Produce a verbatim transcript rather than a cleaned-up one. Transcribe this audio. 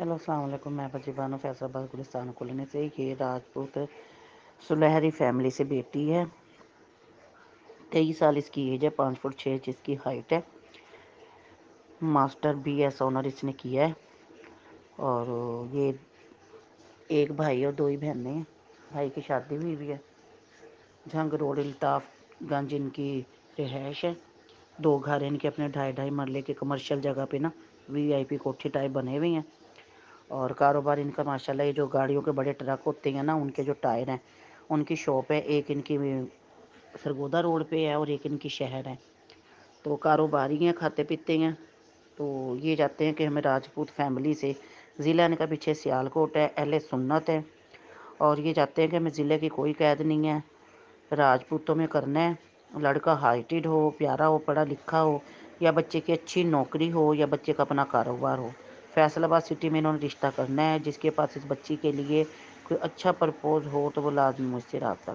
Hello अस्सलाम वालेकुम। मैं बजी बानो फैसलाबाद गुलिस्तान कॉलोनी से। ये राजपूत सुलहरी फैमिली से बेटी है। तेईस साल इसकी एज है। पाँच फुट छः इंच इसकी हाइट है। मास्टर बी एस ऑनर इसने किया है। और ये एक भाई और दो ही बहनें हैं। भाई की शादी हुई हुई है। झंग रोड इल्ताफगंज इनकी रिहाइश है। दो घर इनके अपने ढाई ढाई मरले के कमर्शियल जगह पे ना वी आई पी कोठी टाइप बने हुए हैं। और कारोबार इनका माशाल्लाह ये जो गाड़ियों के बड़े ट्रक होते हैं ना, उनके जो टायर हैं, उनकी शॉप है। एक इनकी सरगोदा रोड पे है और एक इनकी शहर है। तो कारोबारी हैं, खाते पीते हैं। तो ये चाहते हैं कि हमें राजपूत फैमिली से, ज़िला इनका पीछे सियालकोट है, अहले सुन्नत है। और ये चाहते हैं कि हमें ज़िले की कोई कैद नहीं है, राजपूतों में करना है। लड़का हाइटेड हो, प्यारा हो, पढ़ा लिखा हो, या बच्चे की अच्छी नौकरी हो, या बच्चे का अपना कारोबार हो। फैसलाबाद सिटी में इन्होंने रिश्ता करना है। जिसके पास इस बच्ची के लिए कोई अच्छा प्रपोज हो तो वो लाजमी मुझसे रब्ता